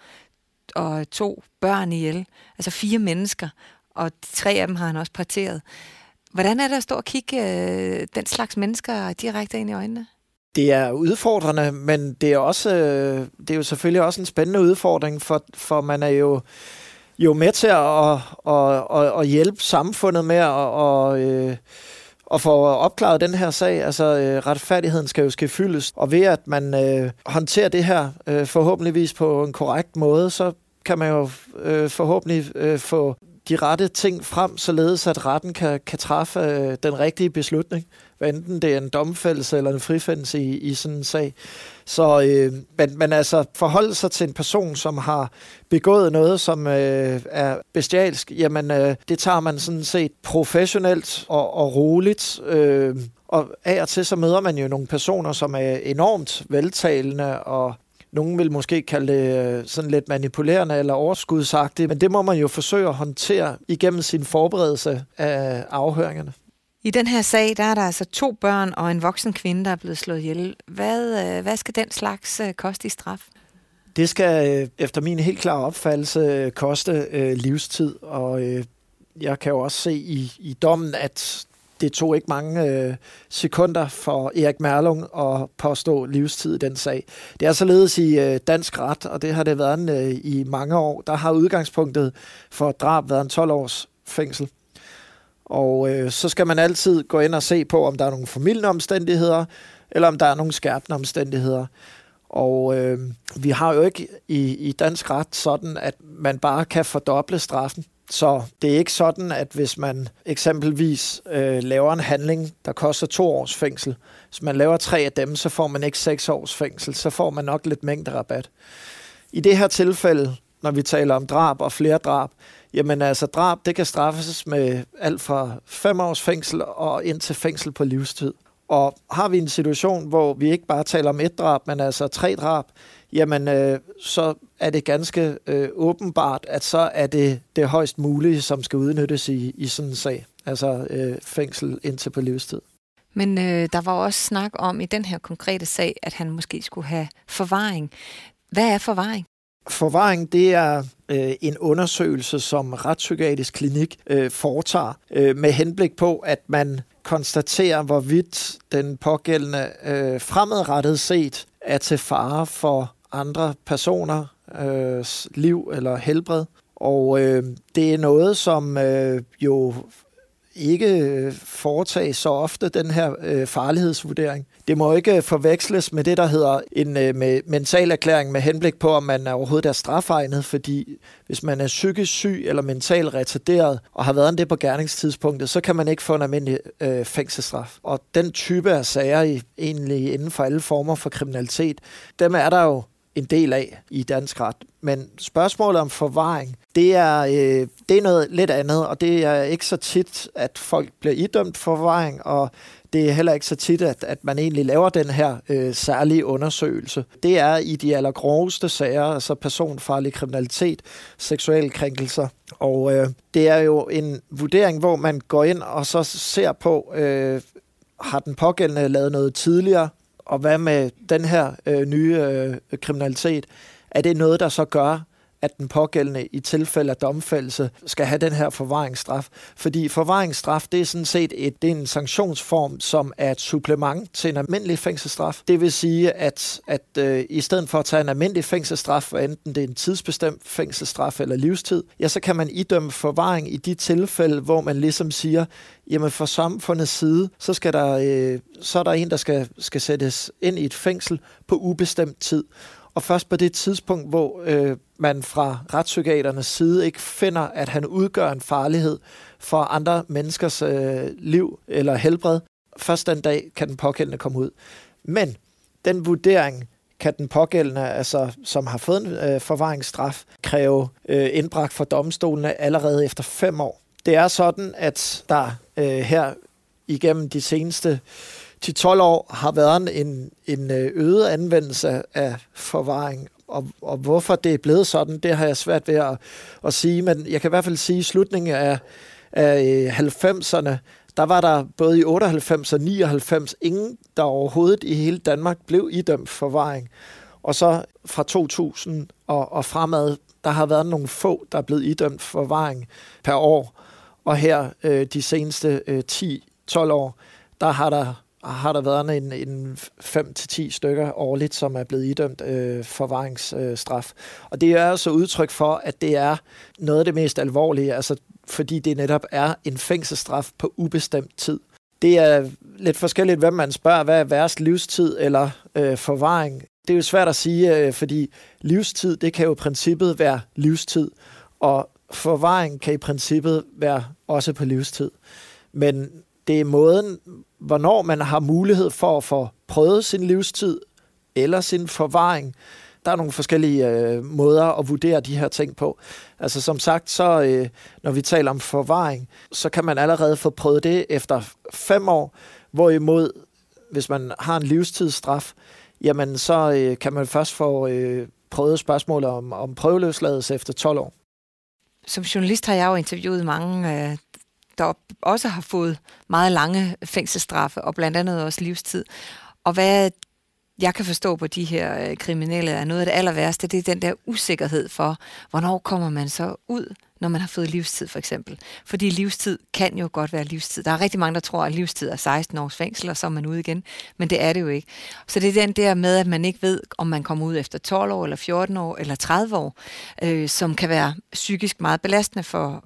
og 2 børn ihjel, altså 4 mennesker, og 3 af dem har han også parteret. Hvordan er det at stå og kigge den slags mennesker direkte ind i øjnene? Det er udfordrende, men det er jo selvfølgelig også en spændende udfordring, for man er jo med til at hjælpe samfundet med at få opklaret den her sag. Altså, retfærdigheden skal jo ske fyldes, og ved at man håndterer det her forhåbentligvis på en korrekt måde, så kan man jo forhåbentlig få de rette ting frem, således at retten kan træffe den rigtige beslutning, hvad enten det er en domfældelse eller en frifindelse i sådan en sag. Så men altså forholde sig til en person, som har begået noget, som er bestialsk, jamen det tager man sådan set professionelt og roligt. Og af og til så møder man jo nogle personer, som er enormt veltalende, og nogen vil måske kalde det sådan lidt manipulerende eller overskudsagtigt, men det må man jo forsøge at håndtere igennem sin forberedelse af afhøringerne. I den her sag, der er der altså 2 børn og en voksen kvinde, der er blevet slået ihjel. Hvad skal den slags koste i straf? Det skal efter min helt klare opfattelse koste livstid, og jeg kan jo også se i dommen, at det tog ikke mange sekunder for Erik Merlung at påstå livstid i den sag. Det er således i dansk ret, og det har det været i mange år. Der har udgangspunktet for drab været en 12 års fængsel. Og så skal man altid gå ind og se på, om der er nogle formildende omstændigheder, eller om der er nogle skærpende omstændigheder. Og vi har jo ikke i dansk ret sådan, at man bare kan fordoble straffen. Så det er ikke sådan, at hvis man eksempelvis laver en handling, der koster 2 års fængsel, hvis man laver 3 af dem, så får man ikke 6 års fængsel, så får man nok lidt mængderabat. I det her tilfælde, når vi taler om drab og flere drab, jamen altså drab, det kan straffes med alt fra 5 års fængsel og ind til fængsel på livstid. Og har vi en situation, hvor vi ikke bare taler om 1 drab, men altså 3 drab, jamen så er det ganske åbenbart, at så er det højst mulige, som skal udnyttes i sådan en sag. Altså fængsel indtil på livstid. Men der var også snak om i den her konkrete sag, at han måske skulle have forvaring. Hvad er forvaring? Forvaring, det er en undersøgelse, som Retspsykiatrisk Klinik foretager med henblik på, at man konstaterer, hvorvidt den pågældende fremadrettet set er til fare for andre personers liv eller helbred. Og det er noget, som jo ikke foretages så ofte, den her farlighedsvurdering. Det må ikke forveksles med det, der hedder en mental erklæring med henblik på, om man overhovedet er strafegnet, fordi hvis man er psykisk syg eller mentalt retarderet og har været det på gerningstidspunktet, så kan man ikke få en almindelig fængselsstraf. Og den type af sager egentlig inden for alle former for kriminalitet, dem er der jo en del af i dansk ret. Men spørgsmålet om forvaring, det er noget lidt andet, og det er ikke så tit, at folk bliver idømt forvaring, og det er heller ikke så tit, at man egentlig laver den her særlige undersøgelse. Det er i de allergroveste sager, altså personfarlig kriminalitet, seksuelle krænkelser. Og det er jo en vurdering, hvor man går ind og så ser på, har den pågældende lavet noget tidligere, og hvad med den her nye kriminalitet? Er det noget, der så gør, at den pågældende i tilfælde af domfældelse skal have den her forvaringsstraf? Fordi forvaringsstraf, det er sådan set det er en sanktionsform, som er et supplement til en almindelig fængselsstraf. Det vil sige, at i stedet for at tage en almindelig fængselsstraf, enten det er en tidsbestemt fængselsstraf eller livstid, ja, så kan man idømme forvaring i de tilfælde, hvor man ligesom siger, jamen for samfundets side, så er der en, der skal sættes ind i et fængsel på ubestemt tid. Og først på det tidspunkt, hvor man fra retspsykiaternes side ikke finder, at han udgør en farlighed for andre menneskers liv eller helbred, først den dag kan den pågældende komme ud. Men den vurdering kan den pågældende, altså, som har fået en forvaringsstraf, kræve indbragt for domstolene allerede efter 5 år. Det er sådan, at der her igennem de seneste 10-12 år har været en øget anvendelse af forvaring. Og hvorfor det er blevet sådan, det har jeg svært ved at sige, men jeg kan i hvert fald sige, at i slutningen af 90'erne, der var der både i 98 og 99 ingen, der overhovedet i hele Danmark blev idømt forvaring. Og så fra 2000 og fremad, der har været nogle få, der er blevet idømt forvaring per år. Og her de seneste 10-12 år, der har der været en 5-10 stykker årligt, som er blevet idømt forvaringsstraf. Og det er altså udtryk for, at det er noget af det mest alvorlige, altså fordi det netop er en fængselsstraf på ubestemt tid. Det er lidt forskelligt, hvem man spørger, hvad er værst, livstid eller forvaring. Det er jo svært at sige, fordi livstid, det kan jo i princippet være livstid, og forvaring kan i princippet være også på livstid. Men det er måden, hvornår man har mulighed for at få prøvet sin livstid eller sin forvaring. Der er nogle forskellige måder at vurdere de her ting på. Altså som sagt, så når vi taler om forvaring, så kan man allerede få prøvet det efter 5 år, hvorimod hvis man har en livstidsstraf, jamen så kan man først få prøvet spørgsmålet om prøveløsladelse efter 12 år. Som journalist har jeg jo interviewet mange, der også har fået meget lange fængselsstraffe, og blandt andet også livstid. Og hvad jeg kan forstå på de her kriminelle, er noget af det aller værste, det er den der usikkerhed for, hvornår kommer man så ud, når man har fået livstid for eksempel. Fordi livstid kan jo godt være livstid. Der er rigtig mange, der tror, at livstid er 16 års fængsel, og så er man ude igen. Men det er det jo ikke. Så det er den der med, at man ikke ved, om man kommer ud efter 12 år, eller 14 år, eller 30 år, som kan være psykisk meget belastende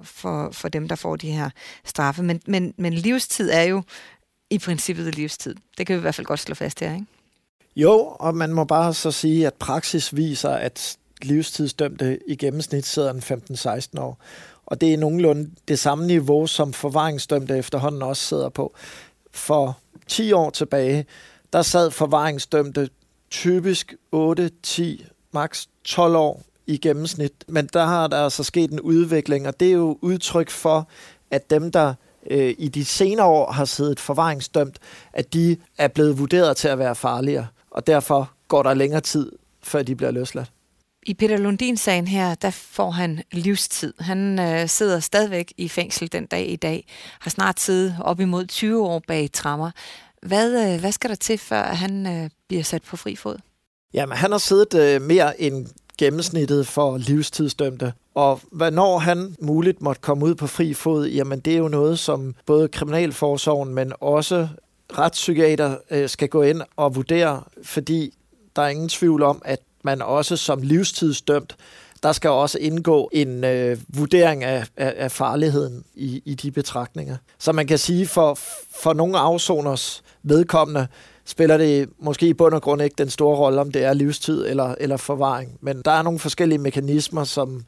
for dem, der får de her straffe. Men livstid er jo i princippet livstid. Det kan vi i hvert fald godt slå fast her, ikke? Jo, og man må bare så sige, at praksis viser, at livstidsdømte i gennemsnit sidder en 15-16 år. Og det er nogenlunde det samme niveau, som forvaringsdømte efterhånden også sidder på. For 10 år tilbage, der sad forvaringsdømte typisk 8, 10, maks 12 år i gennemsnit. Men der har der altså sket en udvikling, og det er jo udtryk for, at dem, der i de senere år har siddet forvaringsdømt, at de er blevet vurderet til at være farligere. Og derfor går der længere tid, før de bliver løsladt. I Peter Lundin-sagen her, der får han livstid. Han sidder stadigvæk i fængsel den dag i dag, har snart siddet op imod 20 år bag tremmer. Hvad skal der til, før han bliver sat på fri fod? Jamen, han har siddet mere end gennemsnittet for livstidsdømte. Og hvornår han muligt måtte komme ud på fri fod, jamen det er jo noget, som både kriminalforsorgen, men også retspsykiater skal gå ind og vurdere, fordi der er ingen tvivl om, at man også som livstidsdømt, der skal også indgå en vurdering af farligheden i de betragtninger. Så man kan sige, for nogle afsoners vedkommende, spiller det måske i bund og grund ikke den store rolle, om det er livstid eller forvaring. Men der er nogle forskellige mekanismer, som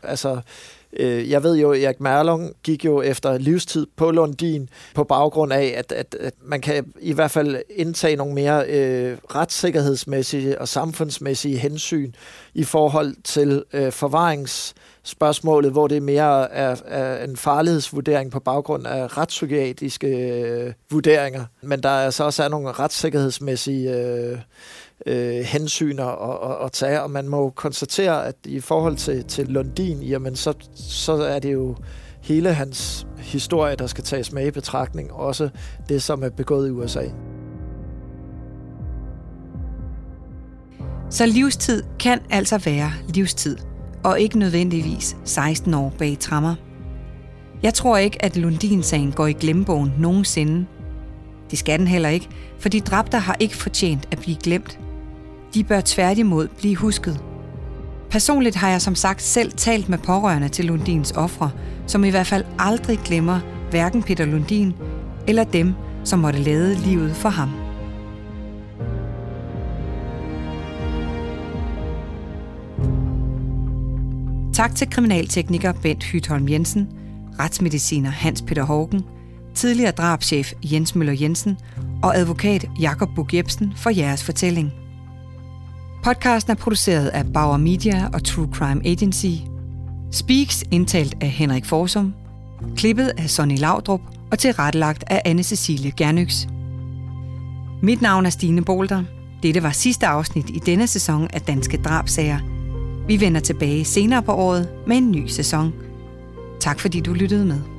jeg ved jo, Erik Merlung gik jo efter livstid på Lundin på baggrund af, at man kan i hvert fald indtage nogle mere retssikkerhedsmæssige og samfundsmæssige hensyn i forhold til forvaringsspørgsmålet, hvor det mere er en farlighedsvurdering på baggrund af retspsykiatriske vurderinger. Men der altså også er nogle retssikkerhedsmæssige hensyn at tage, og man må konstatere, at i forhold til Lundin, jamen så er det jo hele hans historie, der skal tages med i betragtning, også det, som er begået i USA. Så livstid kan altså være livstid, og ikke nødvendigvis 16 år bag tremmer. Jeg tror ikke, at Lundin-sagen går i glemmebogen nogensinde. Det skal den heller ikke, for de dræbte har ikke fortjent at blive glemt. De bør tværtimod blive husket. Personligt har jeg som sagt selv talt med pårørende til Lundins ofre, som i hvert fald aldrig glemmer hverken Peter Lundin eller dem, som måtte lade livet for ham. Tak til kriminaltekniker Bent Hytholm Jensen, retsmediciner Hans Peter Haugen, tidligere drabschef Jens Møller Jensen og advokat Jakob Bug Jebsen for jeres fortælling. Podcasten er produceret af Bauer Media og True Crime Agency. Speaks indtalt af Henrik Forsum, klippet af Sonny Laudrup og tilrettelagt af Anne-Cecilie Gernøks. Mit navn er Stine Bolter. Dette var sidste afsnit i denne sæson af Danske Drabsager. Vi vender tilbage senere på året med en ny sæson. Tak fordi du lyttede med.